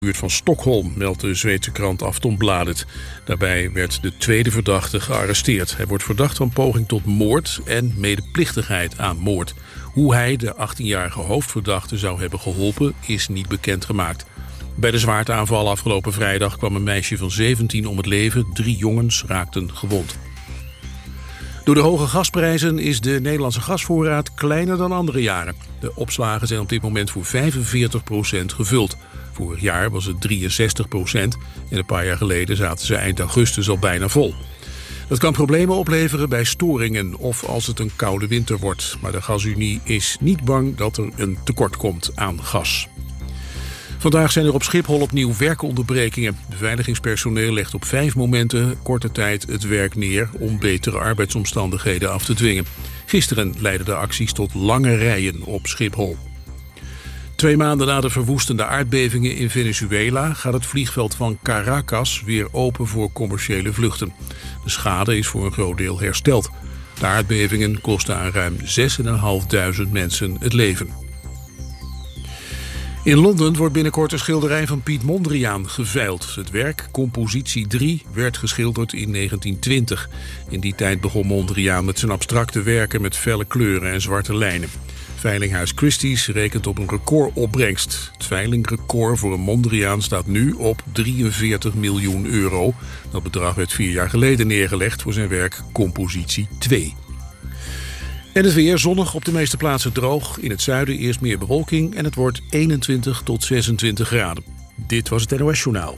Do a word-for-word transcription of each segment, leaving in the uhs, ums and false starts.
buurt van Stockholm, meldt de Zweedse krant Aftonbladet. Daarbij werd de tweede verdachte gearresteerd. Hij wordt verdacht van poging tot moord en medeplichtigheid aan moord. Hoe hij de achttienjarige hoofdverdachte zou hebben geholpen is niet bekendgemaakt. Bij de zwaarteaanval afgelopen vrijdag kwam een meisje van zeventien om het leven. Drie jongens raakten gewond. Door de hoge gasprijzen is de Nederlandse gasvoorraad kleiner dan andere jaren. De opslagen zijn op dit moment voor vijfenveertig procent gevuld. Vorig jaar was het drieënzestig procent en een paar jaar geleden zaten ze eind augustus al bijna vol. Dat kan problemen opleveren bij storingen of als het een koude winter wordt. Maar de Gasunie is niet bang dat er een tekort komt aan gas. Vandaag zijn er op Schiphol opnieuw werkonderbrekingen. Beveiligingspersoneel legt op vijf momenten korte tijd het werk neer om betere arbeidsomstandigheden af te dwingen. Gisteren leidden de acties tot lange rijen op Schiphol. Twee maanden na de verwoestende aardbevingen in Venezuela gaat het vliegveld van Caracas weer open voor commerciële vluchten. De schade is voor een groot deel hersteld. De aardbevingen kosten aan ruim zesduizendvijfhonderd mensen het leven. In Londen wordt binnenkort een schilderij van Piet Mondriaan geveild. Het werk, Compositie drie, werd geschilderd in negentien twintig. In die tijd begon Mondriaan met zijn abstracte werken met felle kleuren en zwarte lijnen. Veilinghuis Christie's rekent op een recordopbrengst. Het veilingrecord voor een Mondriaan staat nu op drieënveertig miljoen euro. Dat bedrag werd vier jaar geleden neergelegd voor zijn werk Compositie twee. En het weer zonnig, op de meeste plaatsen droog. In het zuiden eerst meer bewolking en het wordt eenentwintig tot zesentwintig graden. Dit was het N O S Journaal.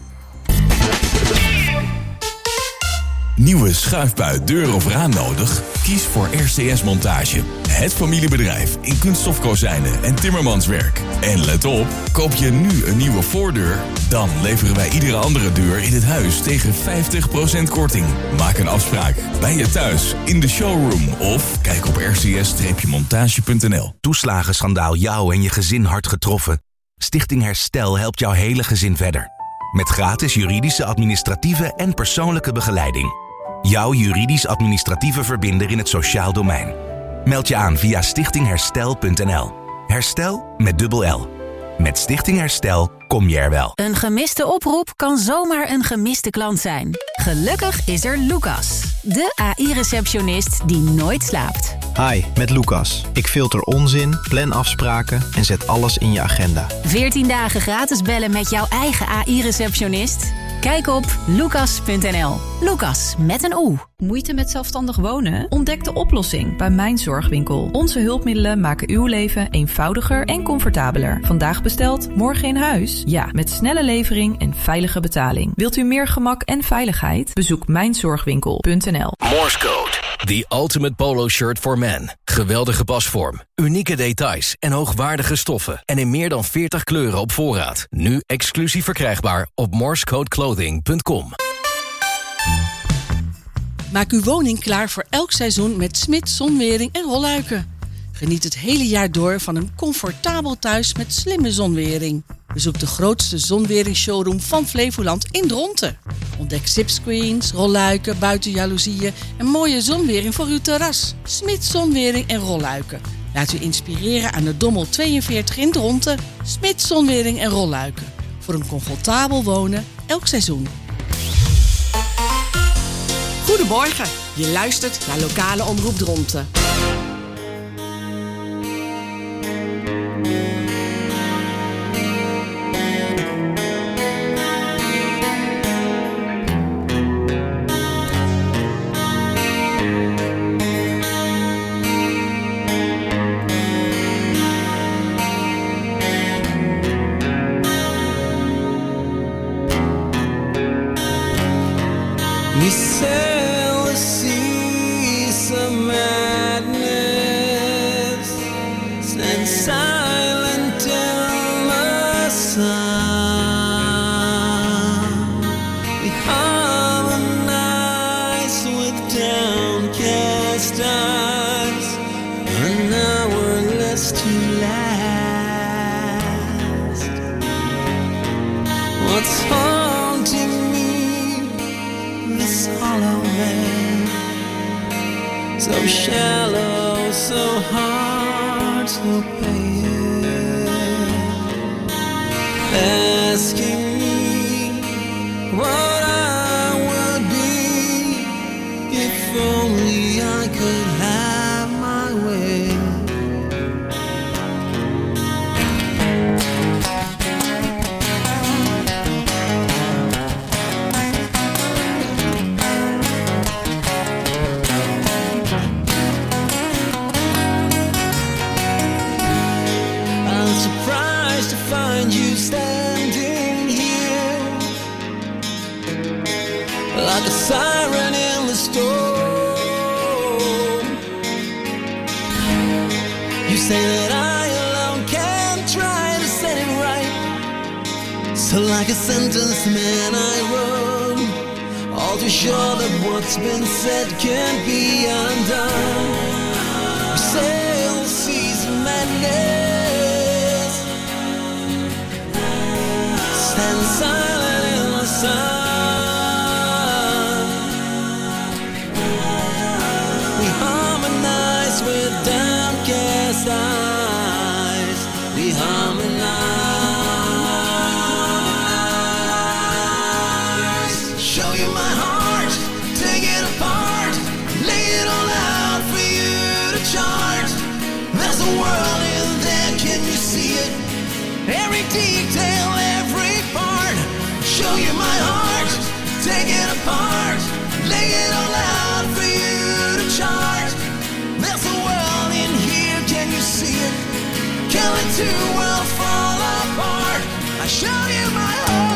Nieuwe schuifbui, deur of raam nodig? Kies voor R C S Montage. Het familiebedrijf in kunststofkozijnen en timmermanswerk. En let op, koop je nu een nieuwe voordeur, dan leveren wij iedere andere deur in het huis tegen vijftig procent korting. Maak een afspraak bij je thuis, in de showroom of kijk op r c s montage punt n l. Toeslagenschandaal jou en je gezin hard getroffen? Stichting Herstel helpt jouw hele gezin verder. Met gratis juridische, administratieve en persoonlijke begeleiding. Jouw juridisch-administratieve verbinder in het sociaal domein. Meld je aan via stichting herstel punt n l. Herstel met dubbel L. Met Stichting Herstel kom je er wel. Een gemiste oproep kan zomaar een gemiste klant zijn. Gelukkig is er Lucas, de A I-receptionist die nooit slaapt. Hi, met Lucas. Ik filter onzin, plan afspraken en zet alles in je agenda. veertien dagen gratis bellen met jouw eigen A I-receptionist? Kijk op lucas punt n l. Lucas met een O. Moeite met zelfstandig wonen? Ontdek de oplossing bij Mijn Zorgwinkel. Onze hulpmiddelen maken uw leven eenvoudiger en comfortabeler. Vandaag besteld, morgen in huis? Ja, met snelle levering en veilige betaling. Wilt u meer gemak en veiligheid? Bezoek mijn zorgwinkel punt n l. Morse Code. The ultimate polo shirt for men. Geweldige pasvorm, unieke details en hoogwaardige stoffen. En in meer dan veertig kleuren op voorraad. Nu exclusief verkrijgbaar op morsecode clothing punt com. Maak uw woning klaar voor elk seizoen met Smits zonwering en rolluiken. Geniet het hele jaar door van een comfortabel thuis met slimme zonwering. Bezoek de grootste zonweringsshowroom van Flevoland in Dronten. Ontdek zipscreens, rolluiken, buitenjaloezieën en mooie zonwering voor uw terras. Smits zonwering en rolluiken. Laat u inspireren aan de Dommel tweeënveertig in Dronten. Smits zonwering en rolluiken. Voor een comfortabel wonen elk seizoen. Goedemorgen, je luistert naar Lokale Omroep Dronten. We sail the seas of madness, stand silent in the sun. We harmonize with downcast eyes, an hour less to last. What's haunting this hollow man, so shallow, so hard to bear, asking what I would be if only I could have my way. I'm surprised to find you standing here like a siren in the storm. You say that I alone can try to set it right. So like a sentenced man I run, all too sure that what's been said can't be undone. You sail the seas of madness, stand silent in the sun. We harmonize with downcast eyes. We harmonize. Show you my heart, take it apart, lay it all out for you to chart. There's a world in there, can you see it? Every detail, every part. Show you my heart, take it apart, lay it all out for you to chart. There's a world in here, can you see it? Can the two worlds fall apart? I show you my heart.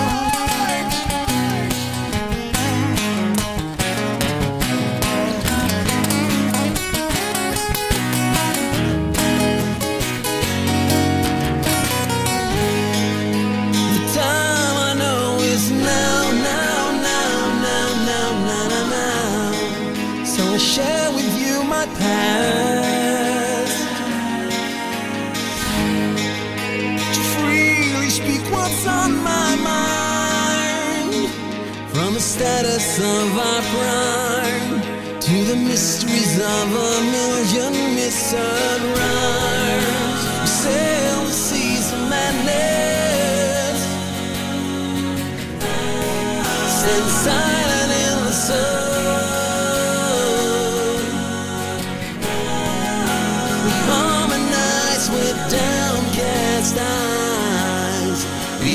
The time I know is now, now, now, now, now, now, now, now. So I share with you my past, to freely speak what's on my mind, from the status of our prime to the mysteries of a million misheard rhymes. We sail the seas of madness, stand silent in the sun. We harmonize with downcast eyes. We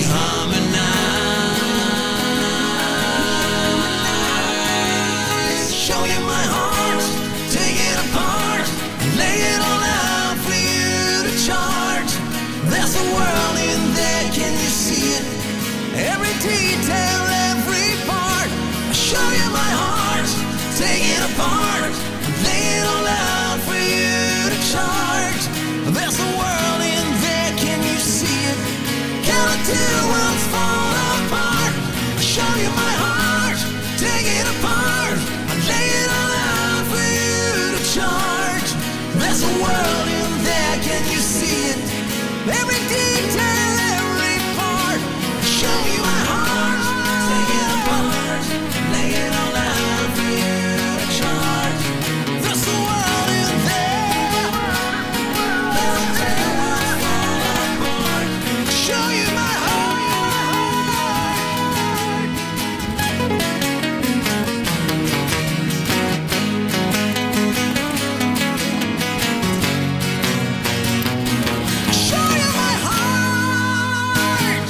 harmonize. Show you my heart, take it apart, lay it all out for you to chart. There's a world in there, can you see it? Every detail, every part. Show you my heart, take it apart, lay it all out for you to chart. There's a world in there, can you see it? Can the two worlds fall apart? Show you my heart, take it apart, lay it all out for you to chart. There's a world in there, can you see it? Every detail, every part. Show you my heart, take it apart, lay it all out for you to chart. There's a world in there, there's a two worlds fall apart. Show you my heart. Show you my heart.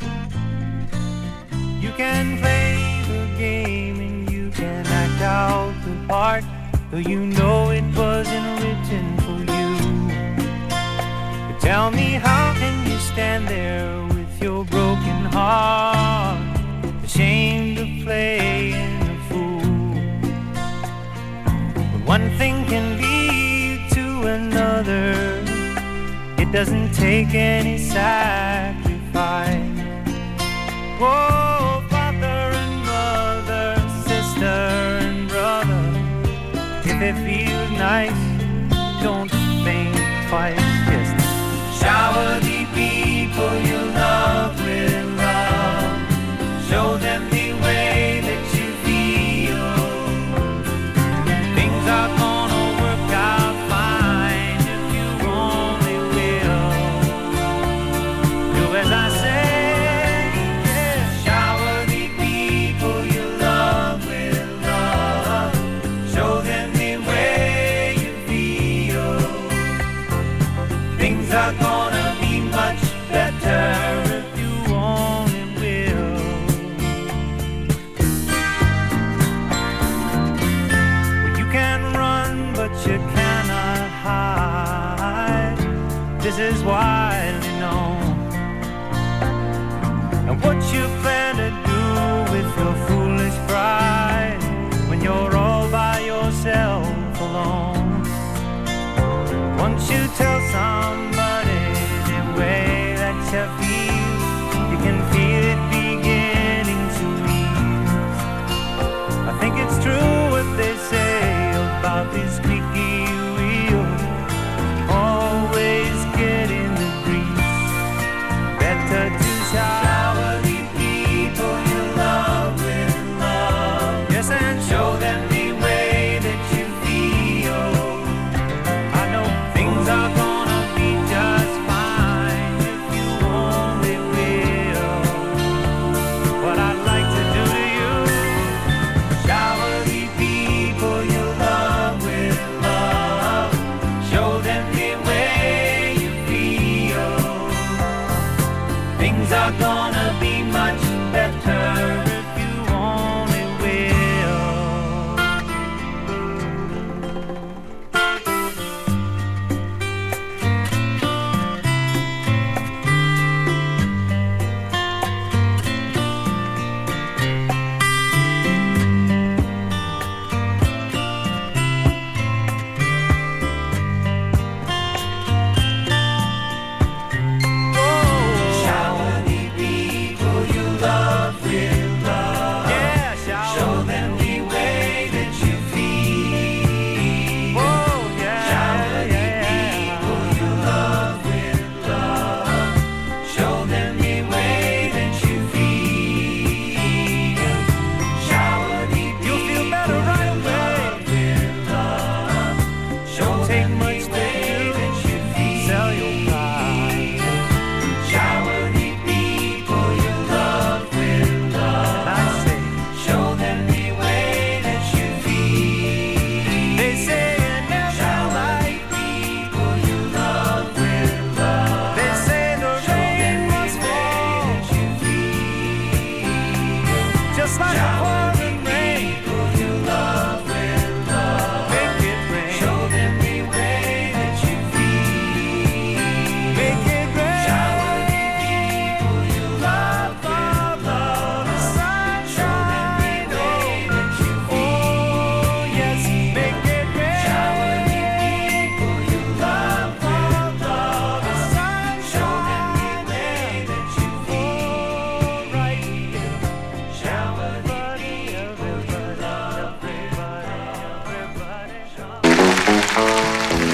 You can play the game and you can act out the part, though you know it wasn't written for you. But tell me, how can you stand there with your broken heart, ashamed of playing the fool? When one thing can lead to another, it doesn't take any sacrifice. Whoa, father and mother, sister and brother, if it feels nice, don't think twice. Just shower the people you love with love. Show them the way that you feel. Things are gonna work out fine if you only will. Do as I say. Yeah. Shower the like a pouring rain. People you love with love. Make it rain. Show them the way that you feel. Make it rain. Shower the people you love with love. The sunshine. Show them the way that you feel. Oh yes, make it rain. Shower the people you love with love. The sunshine. Show them the way that you feel. Right here. Shower the people you love with love. Everybody, shower.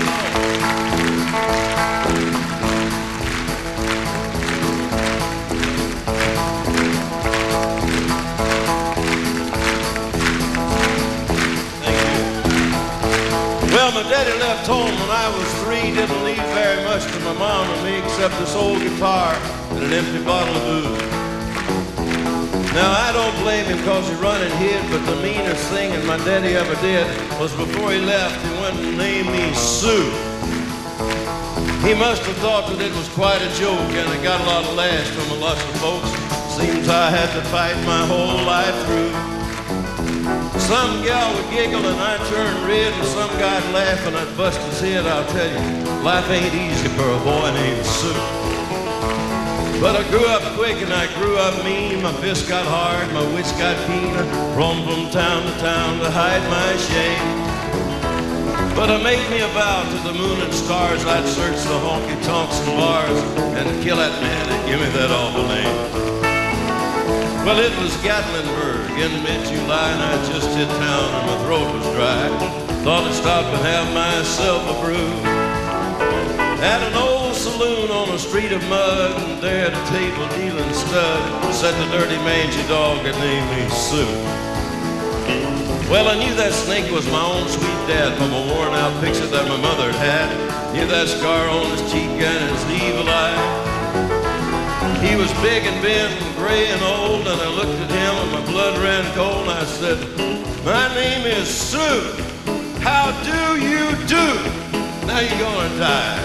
Well, my daddy left home when I was three, didn't leave very much to my mom and me except this old guitar and an empty bottle of booze. Now, I don't blame him because he run and hid, but the meanest thing that my daddy ever did was before he left, he went and named me Sue. He must have thought that it was quite a joke, and it got a lot of laughs from a lot of folks. Seems I had to fight my whole life through. Some gal would giggle and I'd turn red, and some guy'd laugh and I'd bust his head. I'll tell you, life ain't easy for a boy named Sue. But I grew up quick and I grew up mean. My fists got hard, my wits got keen. I roamed from town to town to hide my shame. But I made me a vow to the moon and stars, I'd search the honky-tonks and bars and kill that man and give me that awful name. Well, it was Gatlinburg in mid-July, and I just hit town and my throat was dry. Thought I'd stop and have myself a brew at an old saloon on a street of mud, and there at a table dealing stud sat the dirty mangy dog that named me Sue. Well, I knew that snake was my own sweet dad from a worn-out picture that my mother had. Knew that scar on his cheek and his evil eye. He was big and bent and gray and old, and I looked at him and my blood ran cold, and I said, my name is Sue. How do you do? Now you're gonna die.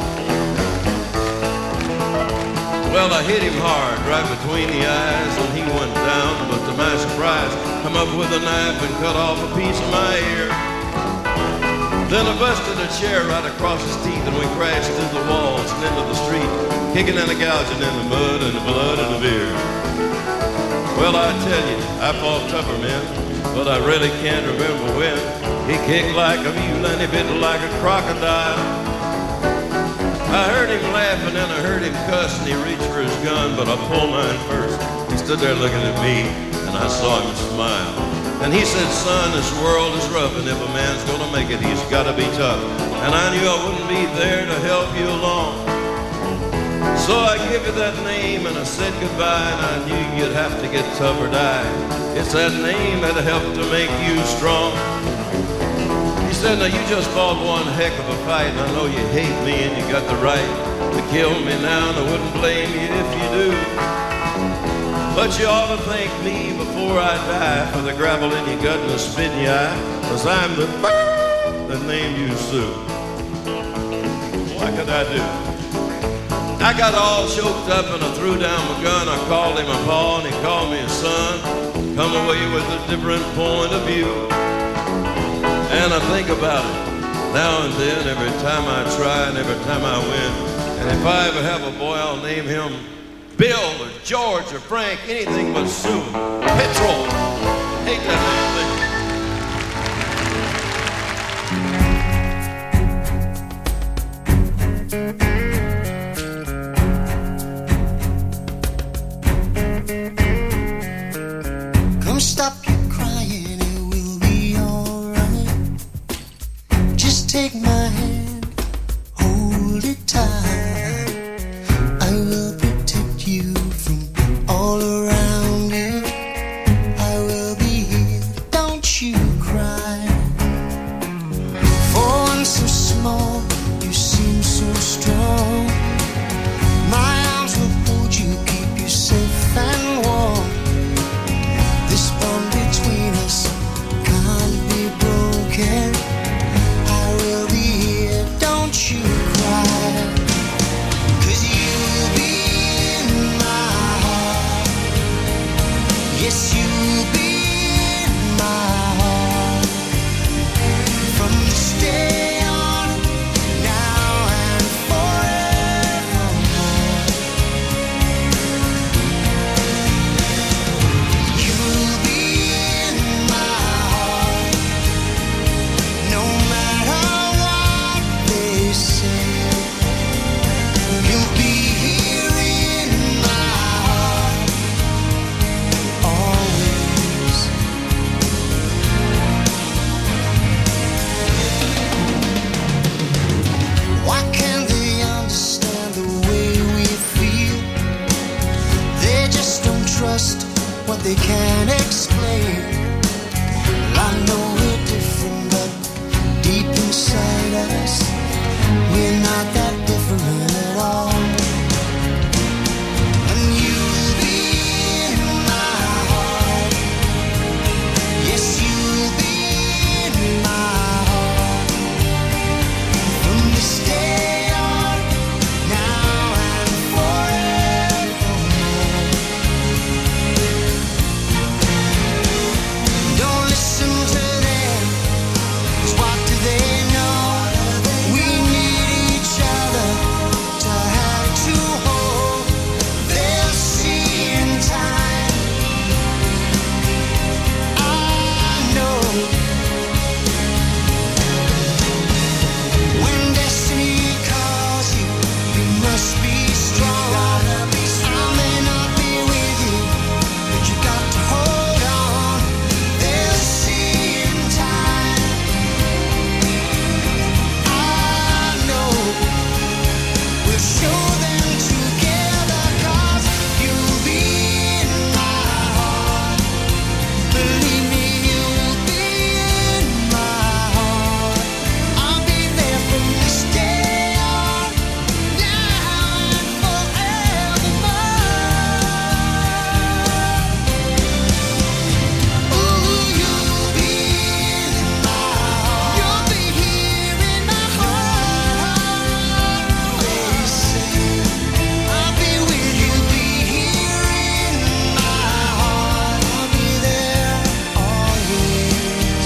Well, I hit him hard right between the eyes, and he went down, but to my surprise, come up with a knife and cut off a piece of my ear. Then I busted a chair right across his teeth, and we crashed through the walls and into the street, kicking and a gouging in the mud and the blood and the beer. Well, I tell you, I fought tougher men, but I really can't remember when. He kicked like a mule and he bit like a crocodile. I heard him laughing and I heard him cuss, and he reached for his gun, but I pulled mine first. He stood there looking at me, and I saw him smile. And he said, son, this world is rough, and if a man's gonna make it, he's gotta be tough. And I knew I wouldn't be there to help you along. So I give you that name, and I said goodbye, and I knew you'd have to get tough or die. It's that name that helped to make you strong. He said, now you just fought one heck of a fight, and I know you hate me, and you got the right to kill me now, and I wouldn't blame you if you do. But you ought to thank me before I die for the gravel in your gut and the spit in your eye, 'cause I'm the that named you Sue. What could I do? I got all choked up and I threw down my gun. I called him a pa and he called me a son. Come away with a different point of view. And I think about it now and then, every time I try and every time I win. And if I ever have a boy, I'll name him Bill or George or Frank, anything but Sue. Petrol. Hate that damn thing. Come stop your crying, it will be alright. Just take my hand, hold it tight. I will protect you from all around you. I will be here, don't you cry. For one so small, you seem so strong. My arms will hold you, keep you safe and warm. This bond between us can't be broken. I will be here, don't you cry. 'Cause you'll be in my heart. Yes, you'll they can't explain. Well, I know we're different, but deep inside us, we're not that different at all. And you'll be in my heart. Yes, you'll be in my heart. From this day on, now and forevermore. Don't listen to them, 'cause what do they know? We need each other to have to hold. They'll see in time. I know when destiny calls you, you must be strong. I may not be with you, but you got to hold on. They'll see in time. I know we'll show them together, 'cause you'll be in my heart. Believe me, you'll be in my heart. I'll be there from this day on, now and forevermore. Ooh, you'll be in my heart. You'll be here in my heart. Always say, I'll be with you, be here in my heart. I'll be there always,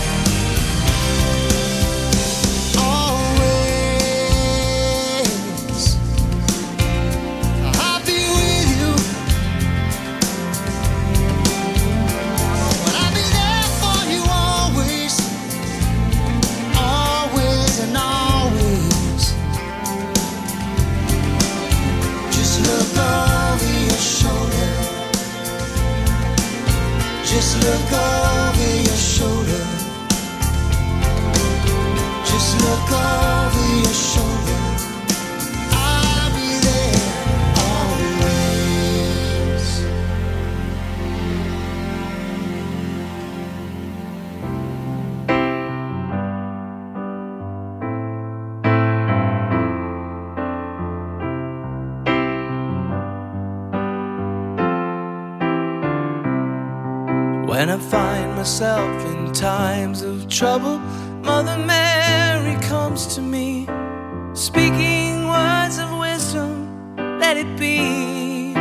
always. I'll be with you, but I'll be there for you always, always and always. Just look over your shoulder. Just look over your shoulder. Just look over your shoulder. I'll be there always. When I find myself in times of trouble, Mother Mary comes to me, speaking words of wisdom, let it be.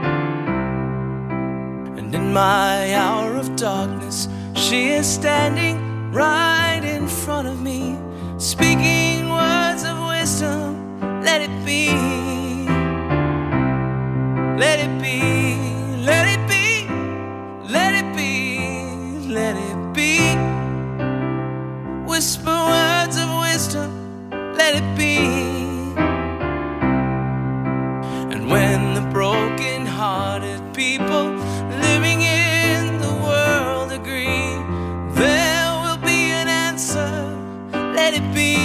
And in my hour of darkness, she is standing right in front of me, speaking words of wisdom, let it be. Let it be, let it be, let it be, let it be. Whisper words of wisdom, let it be. And when the broken-hearted people living in the world agree, there will be an answer, let it be.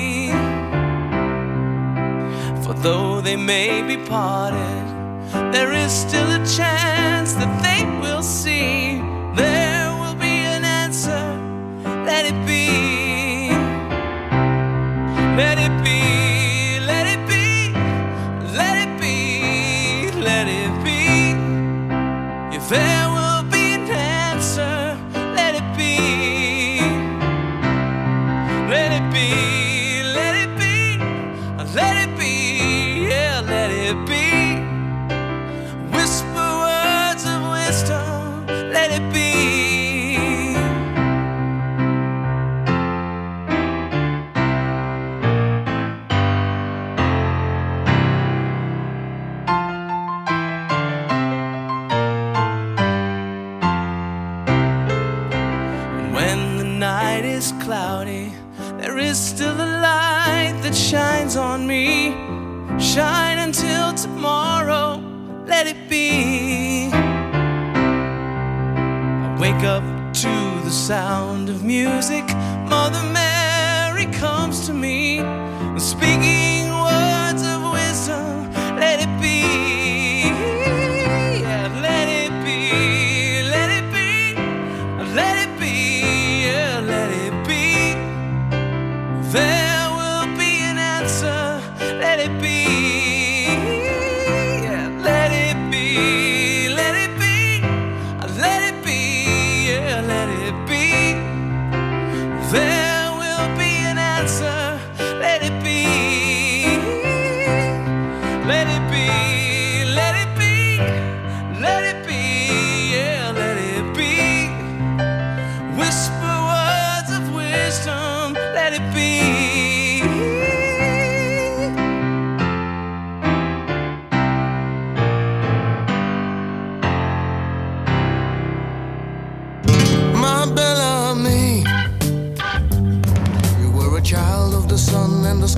For though they may be parted, there is still a chance that they will see. There will be an answer, let it be. Let it be, let it be, let it be, let it be. If there will be an answer, let it be. Let it be, let it be, let it be, yeah, let it be. Whisper words of wisdom, let it be. And when the night is cloudy, there is still a light that shines on me. Shine until tomorrow, let it be. I wake up to the sound of music. Mother Mary comes to me, speaking words of wisdom. Let it be, yeah, let it be,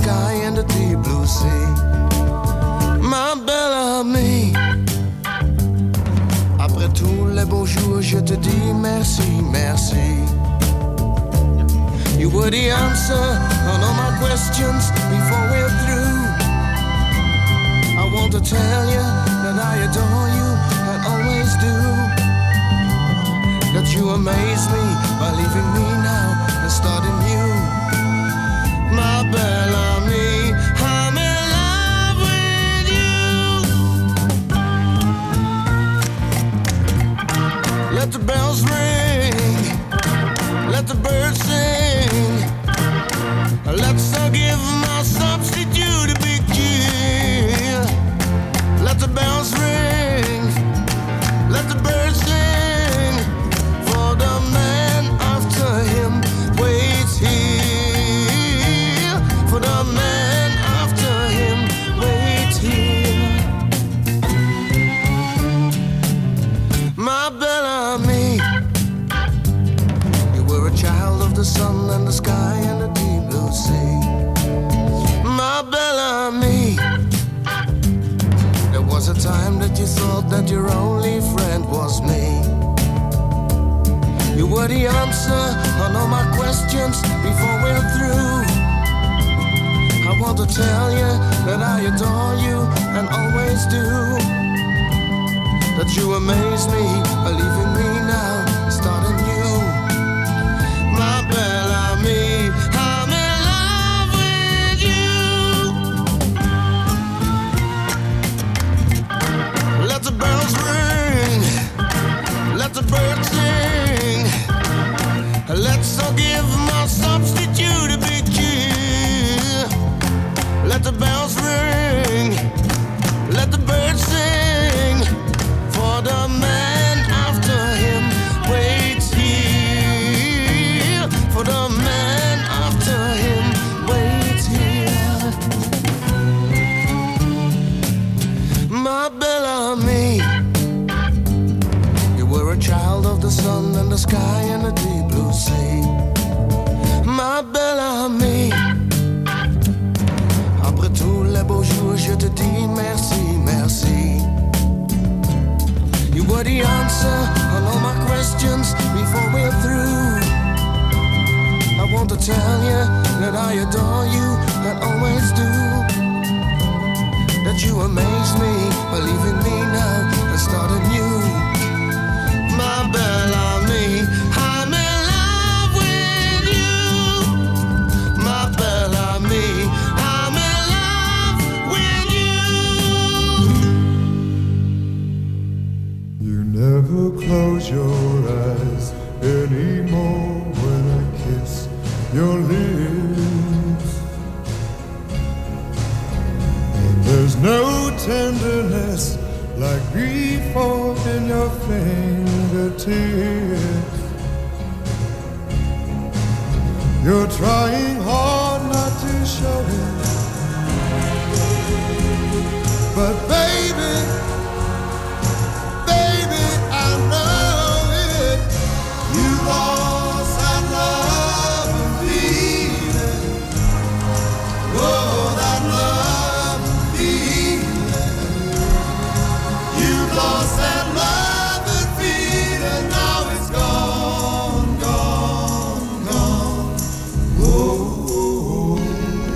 sky and the deep blue sea. Ma belle amie, après tous les beaux jours, je te dis merci, merci. You were the answer on all my questions before we're through. I want to tell you that I adore you and always do. That you amaze me by leaving me now and starting new. My belle amie, I'm in love with you. Let the bells ring, let the birds sing. Let's all give my substitute a big cheer. Let the bells ring, let the birds sing. For the man after him waits here. For the man after him waits here. My belle amie, you were a child of the sun and the sky and the deep blue sea. My belle amie, there was a time that you thought that your only friend was me. You were the answer on all my questions before we're through. I want to tell you that I adore you and always do. That you amaze me by leaving me now, starting new. My belle amie, I'm in love with you. Let the bells ring, let the birds sing. Let's all give my substitute a big cheer. Let the bells ring, let the birds sing. For the man after him waits here. For the man after him waits here. My belle amie, you were a child of the sun and the sky and the deep blue sea. Ma belle amie, après tous les beaux jours, je te dis merci, merci. You were the answer on all my questions before we're through. I want to tell you that I adore you and always do. That you amaze me by leaving me now and starting new. My belle amie, I'm in love with you. My belle amie, I'm in love with you. You never close your eyes anymore when I kiss your lips. And there's no tenderness like before in your fingertips. You're trying hard not to show it, but baby, baby, I know it. You lost that love and feeling. Oh, that love and feeling. You lost that love and feeling. Now it's gone, gone, gone. Whoa.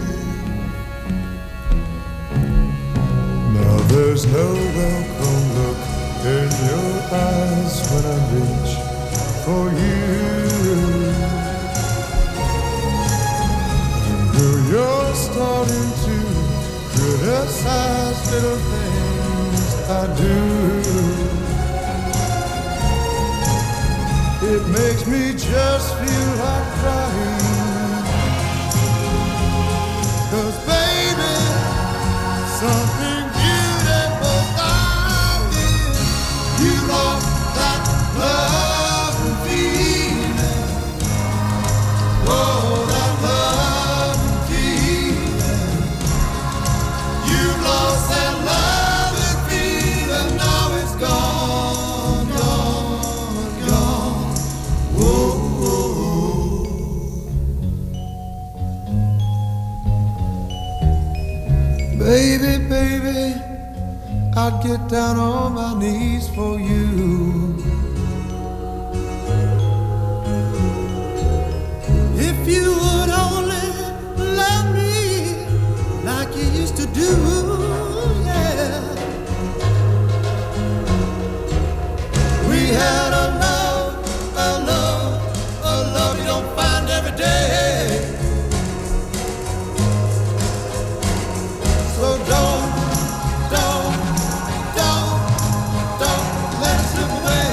Now there's no welcome look in your eyes when I reach for you. And girl, you're starting to criticize little things I do. It makes me just feel like crying. 'Cause baby, something beautiful found you. You lost that love and feeling. Oh, that love and feeling. You lost that love and feeling. Now it's gone, gone, gone. Whoa, whoa. Baby, baby, I'd get down on my knees for you. If you would only love me like you used to do, yeah. We had a love, a love, a love you don't find every day. So don't, don't, don't, don't let it slip away.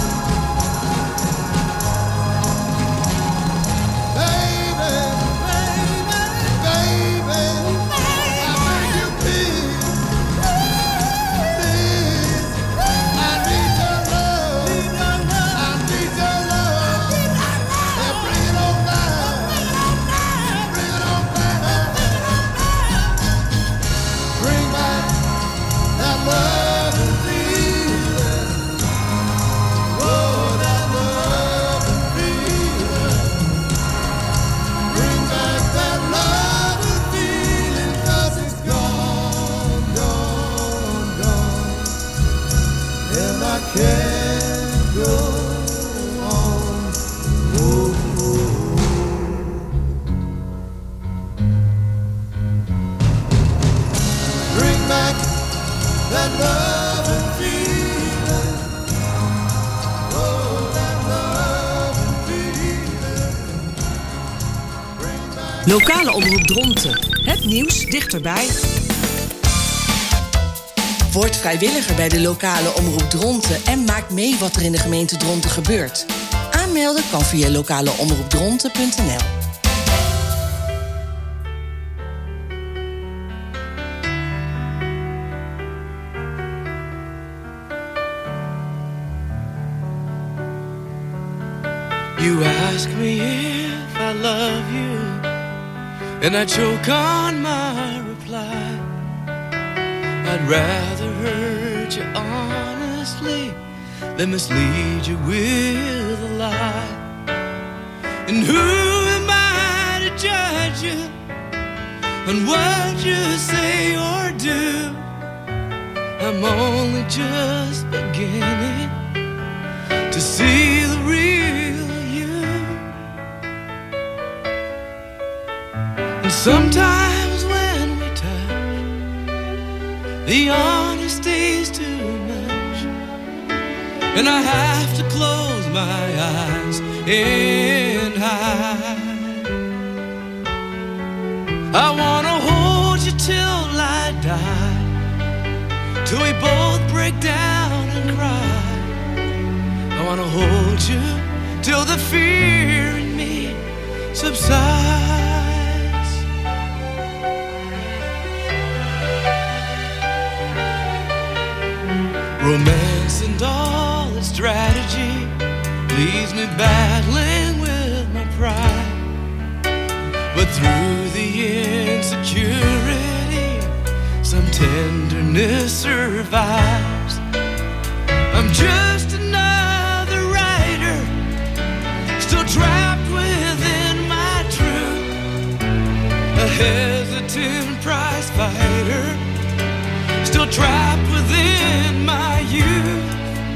Baby, baby, baby, I beg you please, please, I need your love, I need your love, and bring it on down, bring it on down, bring back that love and feeling, oh, that love and feeling, bring back that love and feeling, 'cause it's gone, gone, gone, and I can't go on. Oh, oh. Bring back that love and feeling, oh, that love and feeling. Lokale omroep Dronten. Het nieuws dichterbij. Word vrijwilliger bij de lokale omroep Dronten en maak mee wat er in de gemeente Dronten gebeurt. Aanmelden kan via lokale omroep dronten punt n l. You ask me if I love you, and I choke on my reply. I'd rather hurt you honestly than mislead you with a lie. And who am I to judge you on what you say or do? I'm only just beginning to see the real you. And sometimes when we touch, the honesty's too much, and I have to close my eyes and hide. I wanna hold you till I die, till we both break down and cry. I wanna hold you till the fear in me subsides. Romance and all its strategy leaves me battling with my pride. But through the insecurity, some tenderness survives. I'm just another writer, still trapped within my truth. A hesitant prize fighter, still trapped within my youth.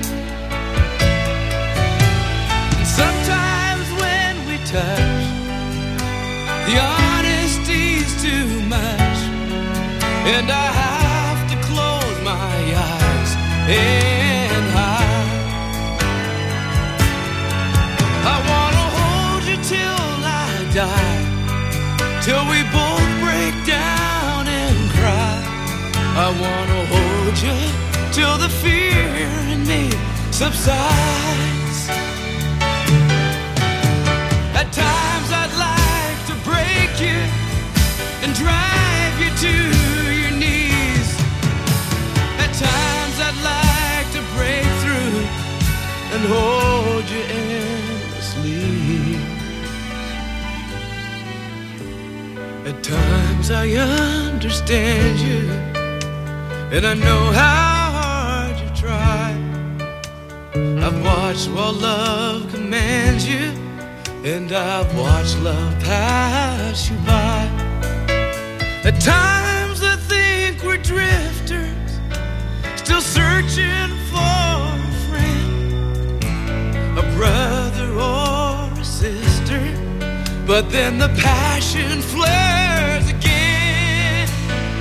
Sometimes when we touch, the honesty's too much, and I have to close my eyes and hide. I wanna hold you till I die, till we both break down and cry. I wanna hold you till the fear in me subsides. At times I'd like to break you and drive you to your knees. At times I'd like to break through and hold you endlessly. At times I understand you, and I know how hard you try. I've watched while love commands you, and I've watched love pass you by. At times I think drifters, still searching for a friend, a brother or a sister. But then the passion flares again.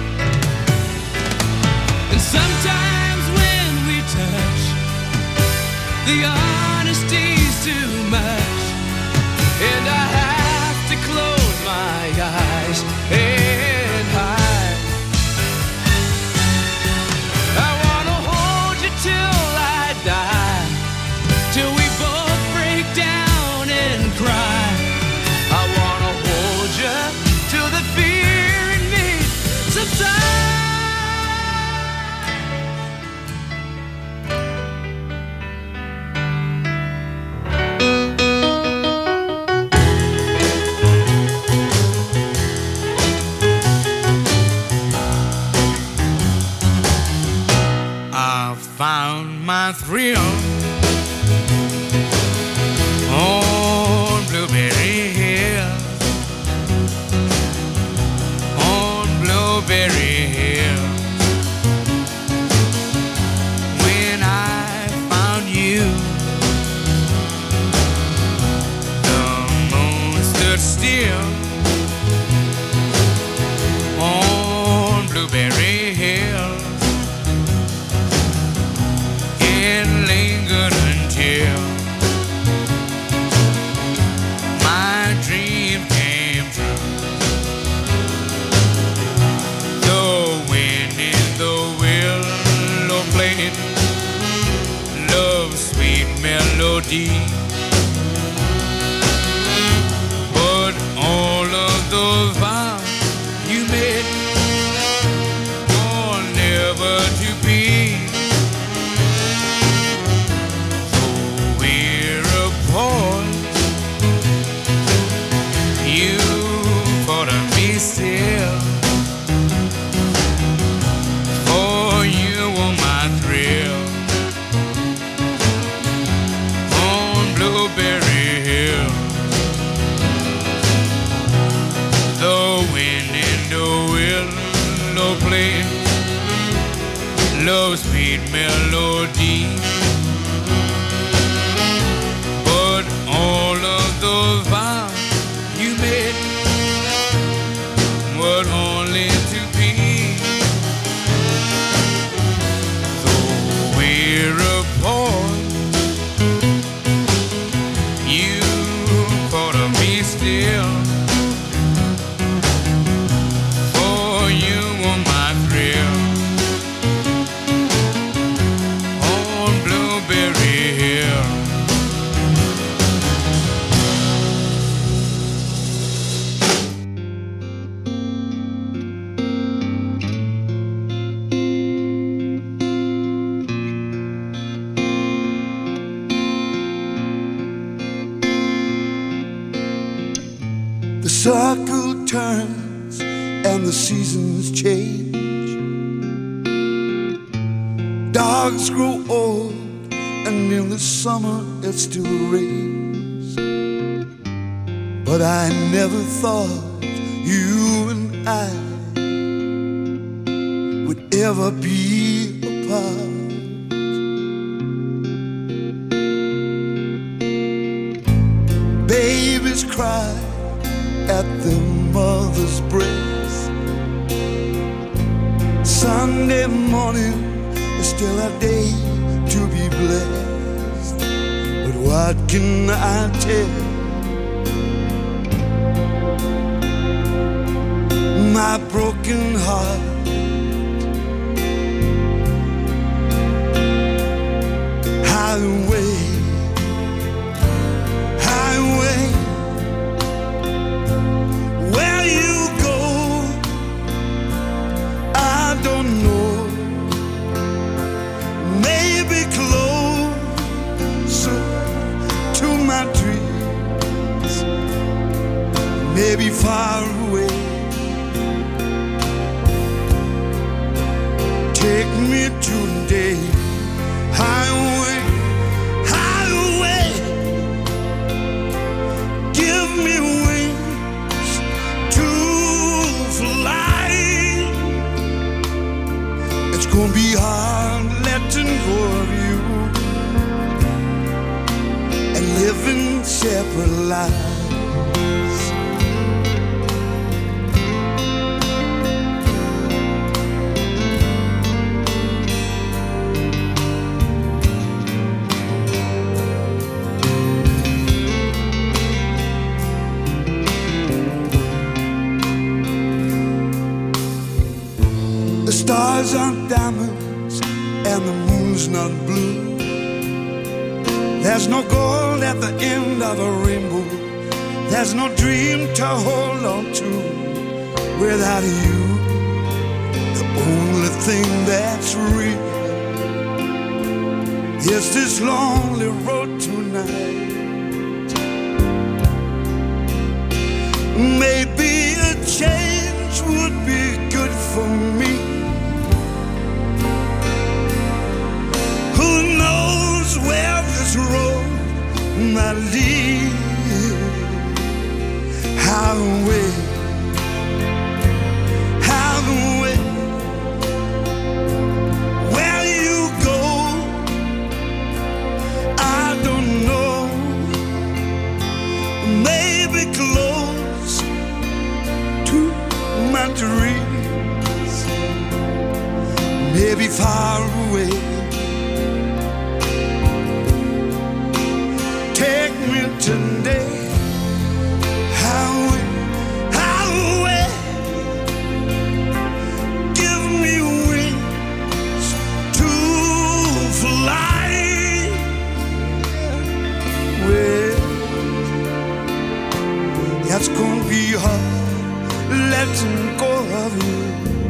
And sometimes when we touch, the honesty's too much, and I have to close my eyes and hide. I wanna hold you till I die, till we both break down and cry. I wanna hold you till the fear in me subsides. I found my thrill on Blueberry Hill, on Blueberry Hill. When I found you, the moon stood still on Blueberry Hill and lingered until my dream came true. The wind in the willow played love's sweet melody, but all of those vows you made were never to be. So we're apart. You thought of me still, for you were my thrill on Blueberry Hill. The wind in the willow played love's sweet melody, but all of those vows you made were only to be. So we're apart. You thought of me still, for you were my thrill on Blueberry Hill. The circle turns and the seasons change. Dogs grow old and in the summer it still rains. But I never thought you and I would ever be apart. Babies cry at their mother's breast. Sunday morning is still a day to be blessed. But what can I tell? My broken heart, highway, highway. Where you go, I don't know. Maybe closer to my dreams, maybe far away. Take me today, highway, highway. Give me wings to fly. separate lives. The stars aren't diamonds and the moon's not blue. There's no gold at the end of a rainbow. There's no dream to hold on to without you. The only thing that's real is this lonely road tonight. Maybe a change would be good for me. Who knows where this road might lead? Highway, highway, where you go, I don't know. Maybe close to my dreams, maybe far away. Take me today, highway, highway. Give me wings to fly. Well, that's gonna be hard, letting go of you,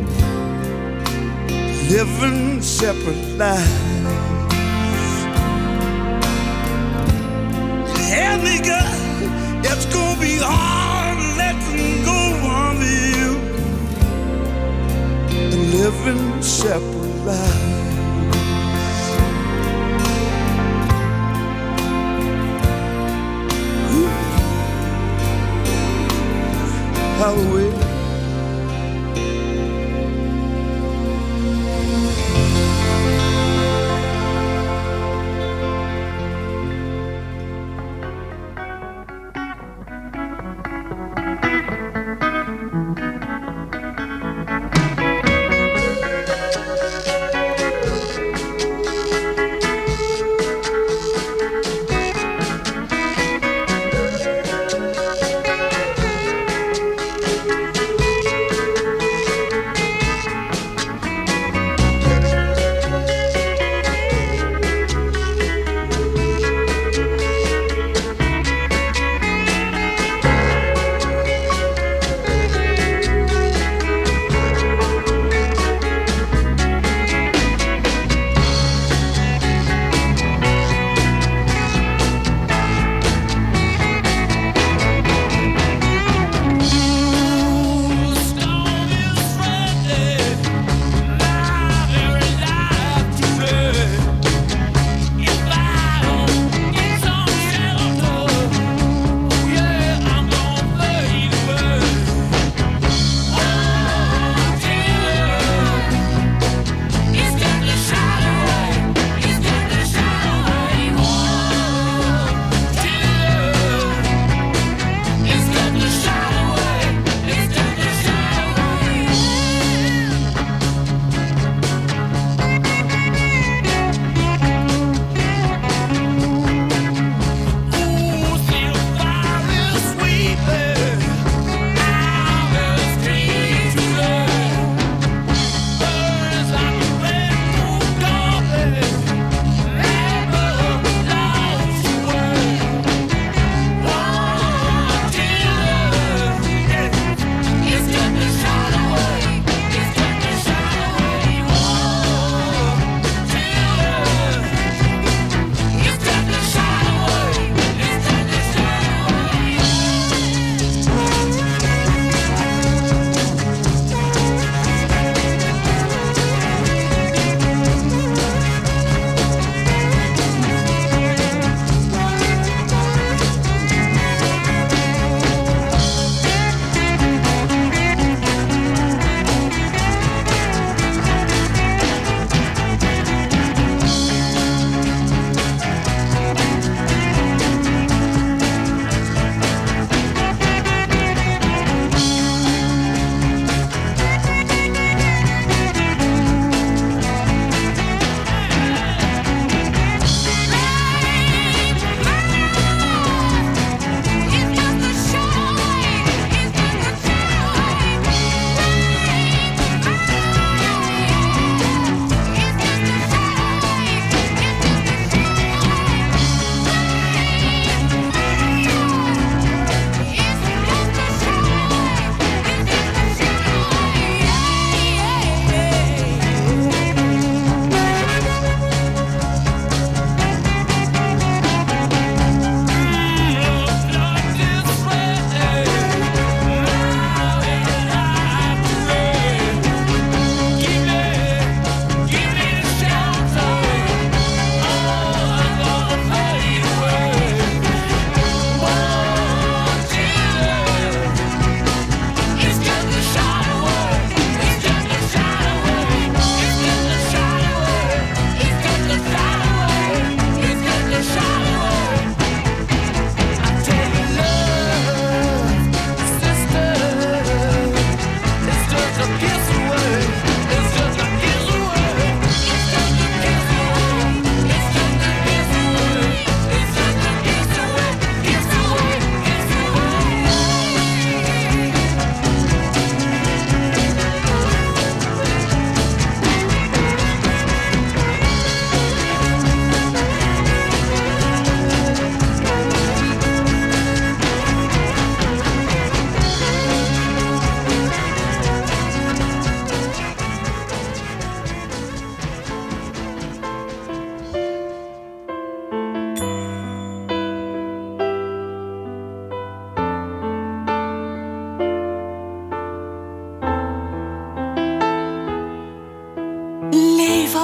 living separate lives. Yeah, nigga, it's gonna be hard letting go of you and living separate lives. Ooh. I will.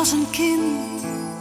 was een kind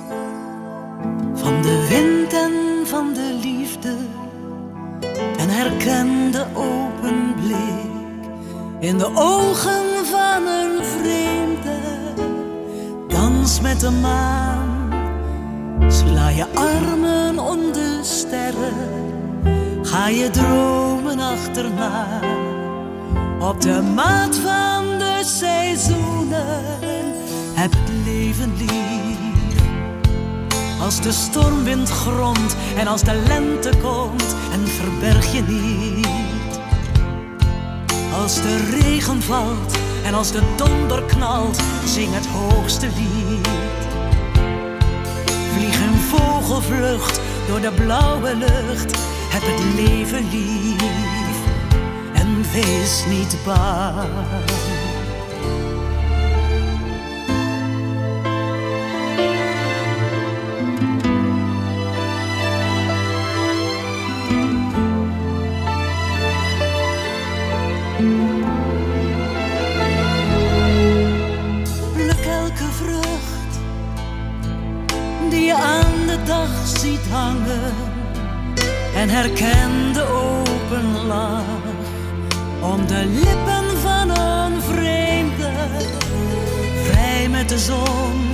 van de wind en van de liefde en herkende open blik in de ogen van een vreemde. Dans met de maan, sla je armen om de sterren, ga je dromen achterna op de maat van de seizoenen. Heb het leven lief als de stormwind gromt en als de lente komt en verberg je niet. Als de regen valt en als de donder knalt, zing het hoogste lied. Vlieg in vogelvlucht door de blauwe lucht, heb het leven lief en wees niet bang. Pluk elke vrucht die je aan de dag ziet hangen en herken de open lach om de lippen van een vreemde. Vrij met de zon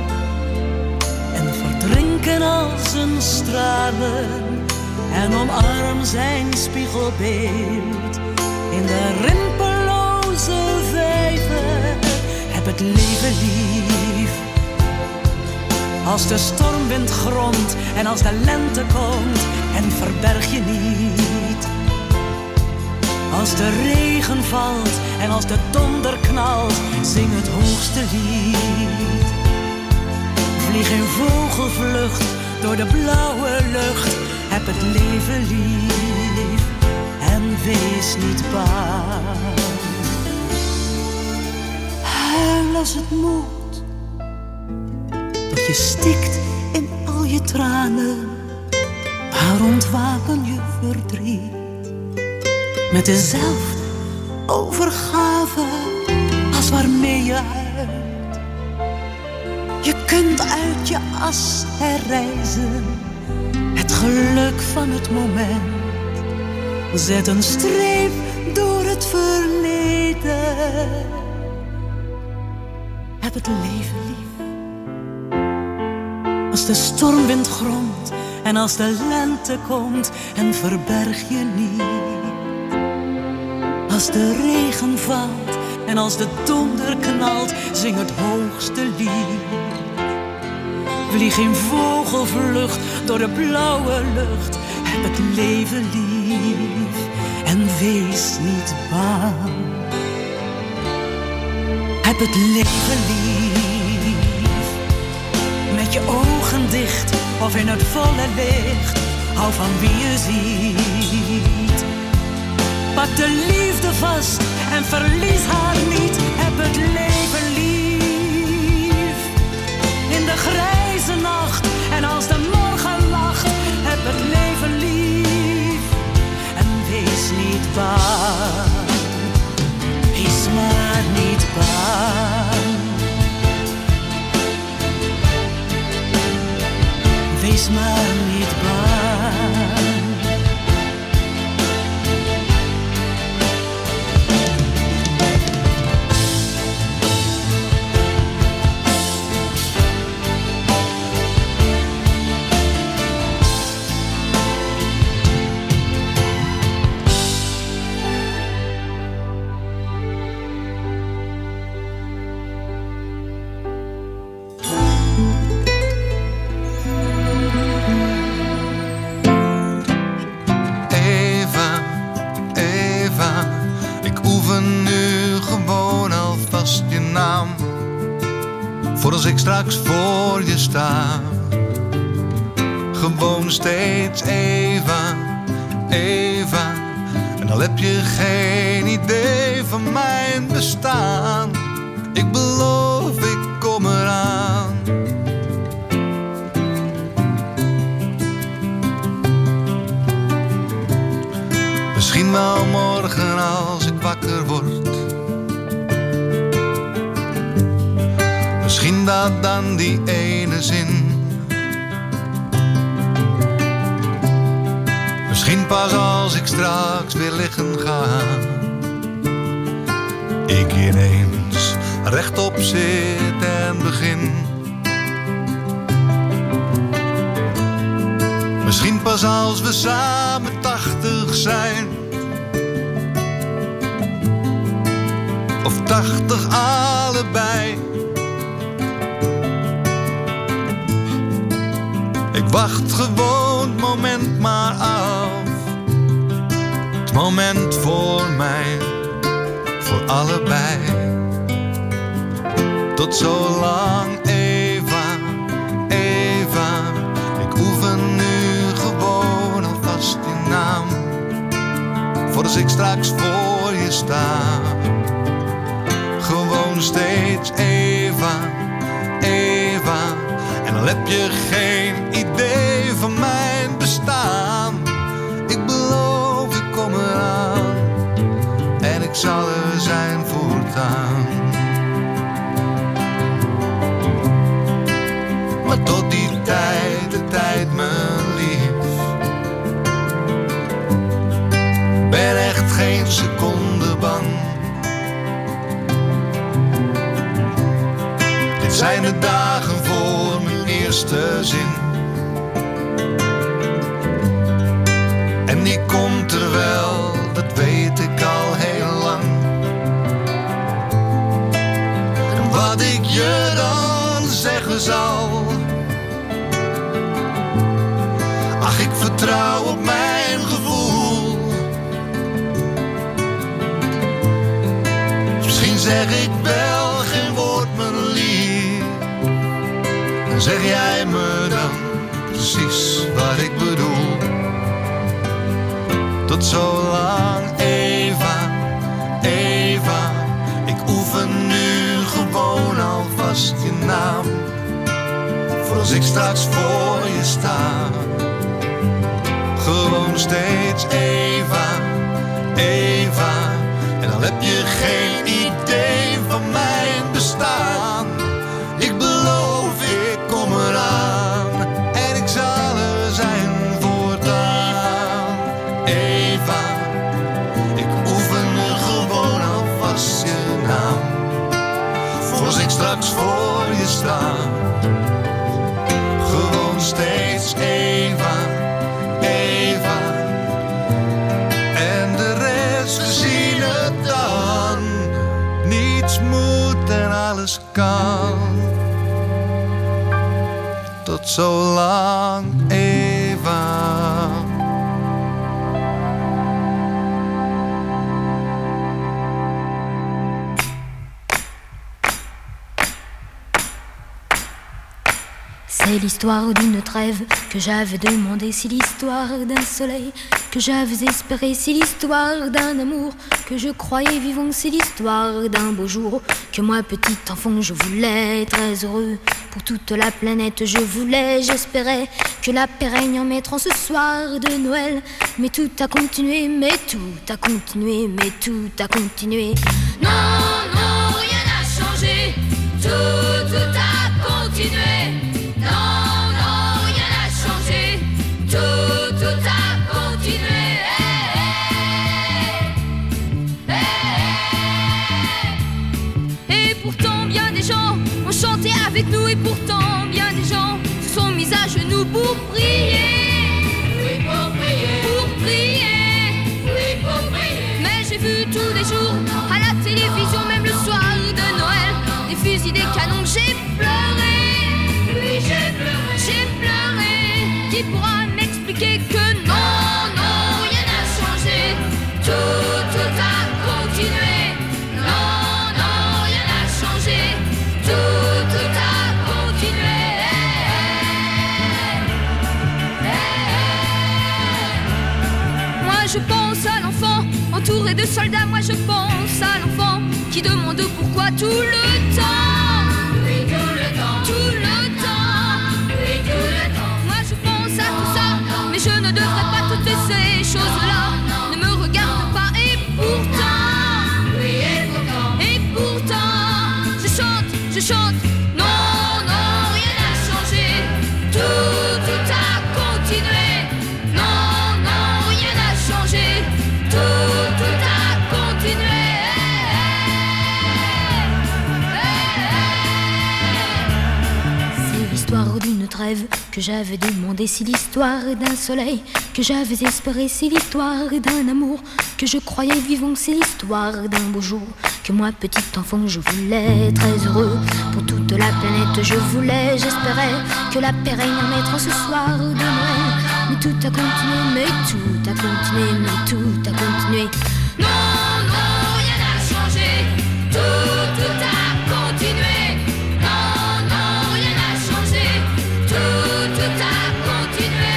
en verdrinken als een stralen en omarm zijn spiegelbeeld in de rimpeloze vijver. Heb het leven lief als de stormwind gromt en als de lente komt en verberg je niet. Als de regen valt en als de donder knalt, zing het hoogste lied. Vlieg in vogelvlucht door de blauwe lucht, heb het leven lief en wees niet bang. Huil als het moet, tot je stikt in al je tranen, maar ontwapen je verdriet met dezelfde overgave als waarmee je huilt. Je kunt uit je as herrijzen, het geluk van het moment. Zet een streep door het verleden. Heb het leven lief als de stormwind gromt en als de lente komt en verberg je niet. Als de regen valt en als de donder knalt, zing het hoogste lied. Vlieg in vogelvlucht door de blauwe lucht, heb het leven lief en wees niet bang. Heb het leven lief, met je ogen dicht of in het volle licht. Hou van wie je ziet. Pak de liefde vast en verlies haar niet. Heb het leven lief in de grijze nacht en als de morgen lacht. Heb het leven lief en wees niet bang. Wees maar niet bang. Wees maar niet bang. Voor als ik straks voor je sta. Gewoon steeds Eva, Eva. En al heb je geen idee van mijn bestaan, ik beloof ik kom eraan. Misschien wel morgen als ik wakker word. Misschien En dat dan die ene zin. Misschien pas als ik straks weer liggen ga, ik ineens rechtop zit en begin. Misschien pas als we samen tachtig zijn, of tachtig allebei. Ik wacht gewoon het moment maar af, het moment voor mij, voor allebei. Tot zo lang, Eva, Eva, ik oefen nu gewoon alvast je naam, voor als ik straks voor je sta. Gewoon steeds Eva, Eva, en dan heb je geen idee van mijn bestaan. Ik beloof, ik kom eraan, en ik zal er zijn voortaan. Maar tot die tijd, de tijd mijn lief, ben echt geen seconde bang. Dit zijn de dagen voor mijn eerste zin, en die komt er wel, dat weet ik al heel lang. En wat ik je dan zeggen zal, ach, ik vertrouw op mijn gevoel. Misschien zeg ik wel geen woord, mijn lief, en zeg jij me dan precies wat ik bedoel. Tot zo lang, Eva, Eva, ik oefen nu gewoon alvast je naam, voor als ik straks voor je sta. Gewoon steeds Eva, Eva, en dan heb je geen idee van mijn bestaan. Ik beloof, ik kom eraan, en ik zal er zijn voortaan. Eva, ik oefen nu gewoon alvast je naam, voor als ik straks voor je sta. Gewoon steeds Eva, Eva, en de rest we zien het dan. Niets moet en alles kan. Tot zo lang, Eva. C'est l'histoire d'une trêve que j'avais demandé, c'est l'histoire d'un soleil que j'avais espéré, c'est l'histoire d'un amour que je croyais vivant, c'est l'histoire d'un beau jour que moi petit enfant je voulais très heureux pour toute la planète, je voulais, j'espérais que la paix règne en mettant ce soir de Noël. Mais tout a continué, mais tout a continué, mais tout a continué. Non, non, rien n'a changé, tout, tout a continué. Non, non, rien n'a changé, tout, tout a continué. Hey, hey, hey. Et pourtant bien des gens ont chanté avec nous, et pourtant bien des gens se sont mis à genoux pour prier. Oui, pour prier. Pour prier. Oui, pour prier. Mais j'ai vu tous les jours à la télévision, même le soir de Noël, des fusils, des canons, j'ai pleuré. Oui, j'ai pleuré. J'ai pleuré. Qui pourra m'expliquer que non, non, rien n'a changé, Tout, tout a continué. Non, non, rien n'a changé, tout, tout a continué. Moi je pense à l'enfant entouré de soldats, moi je pense à l'enfant qui demande pourquoi tout le temps. Oui, tout le temps. Tout le temps. Oui, tout le temps. Moi je pense à tout ça, mais je ne devrais pas toutes ces choses-là. Ne me regarde pas, et pourtant, Oui, et pourtant. et pourtant, je chante, je chante, non. que j'avais demandé, si l'histoire d'un soleil que j'avais espéré, si l'histoire d'un amour que je croyais vivant, si l'histoire d'un beau jour que moi, petit enfant, je voulais très heureux. Pour toute la planète, je voulais, j'espérais que la paix règne en maître ce soir de Noël. Mais tout a continué, mais tout a continué, mais tout a continué. Non, non, rien n'a changé, tout, tout a continué. Non, non, rien n'a changé, tout, tout a continué.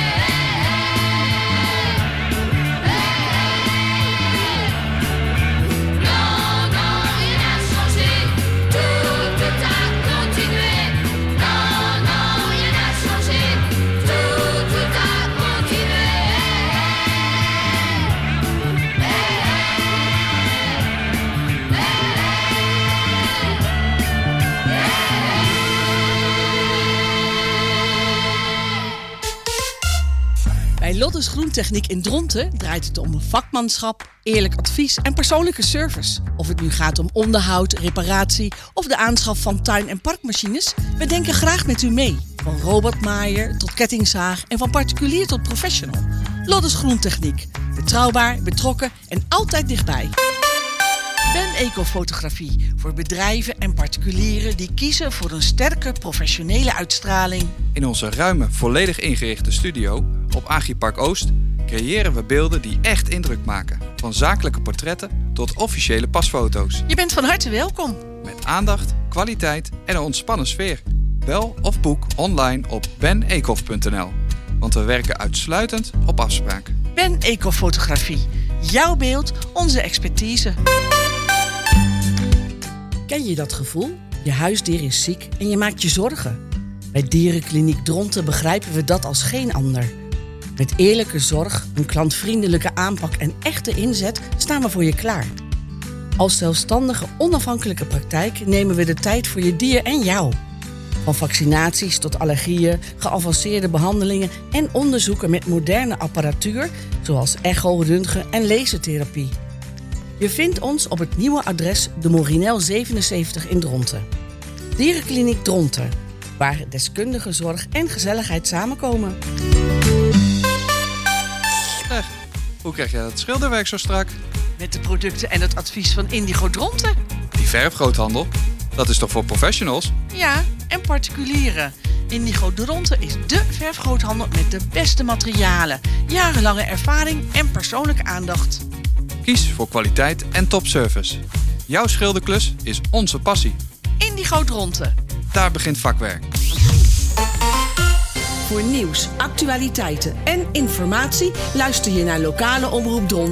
Non, non, rien n'a changé, tout, tout a continué. Non, non, rien n'a changé, tout, tout a continué. Bij Lottes Groentechniek in Dronten draait het om vakmanschap, eerlijk advies en persoonlijke service. Of het nu gaat om onderhoud, reparatie of de aanschaf van tuin- en parkmachines, we denken graag met u mee. Van robotmaaier tot kettingzaag en van particulier tot professional. Lottes Groentechniek. Betrouwbaar, betrokken en altijd dichtbij. Ben Ecofotografie voor bedrijven en particulieren die kiezen voor een sterke professionele uitstraling. In onze ruime, volledig ingerichte studio op Agripark Oost creëren we beelden die echt indruk maken. Van zakelijke portretten tot officiële pasfoto's. Je bent van harte welkom. Met aandacht, kwaliteit en een ontspannen sfeer. Bel of boek online op ben ecof punt n l. Want we werken uitsluitend op afspraak. Ben Ecofotografie. Jouw beeld, onze expertise. Ken je dat gevoel? Je huisdier is ziek en je maakt je zorgen. Bij Dierenkliniek Dronten begrijpen we dat als geen ander. Met eerlijke zorg, een klantvriendelijke aanpak en echte inzet staan we voor je klaar. Als zelfstandige, onafhankelijke praktijk nemen we de tijd voor je dier en jou. Van vaccinaties tot allergieën, geavanceerde behandelingen en onderzoeken met moderne apparatuur, zoals echo, röntgen en lasertherapie. Je vindt ons op het nieuwe adres de Morinel zevenenzeventig in Dronten. Dierenkliniek Dronten, waar deskundige zorg en gezelligheid samenkomen. Zeg, hoe krijg jij dat schilderwerk zo strak? Met de producten en het advies van Indigo Dronten. Die verfgroothandel, dat is toch voor professionals? Ja, en particulieren. Indigo Dronten is dé verfgroothandel met de beste materialen, jarenlange ervaring en persoonlijke aandacht. Kies voor kwaliteit en topservice. Jouw schilderklus is onze passie. Indigo Dronten. Daar begint vakwerk. Voor nieuws, actualiteiten en informatie luister je naar lokale omroep Dronten.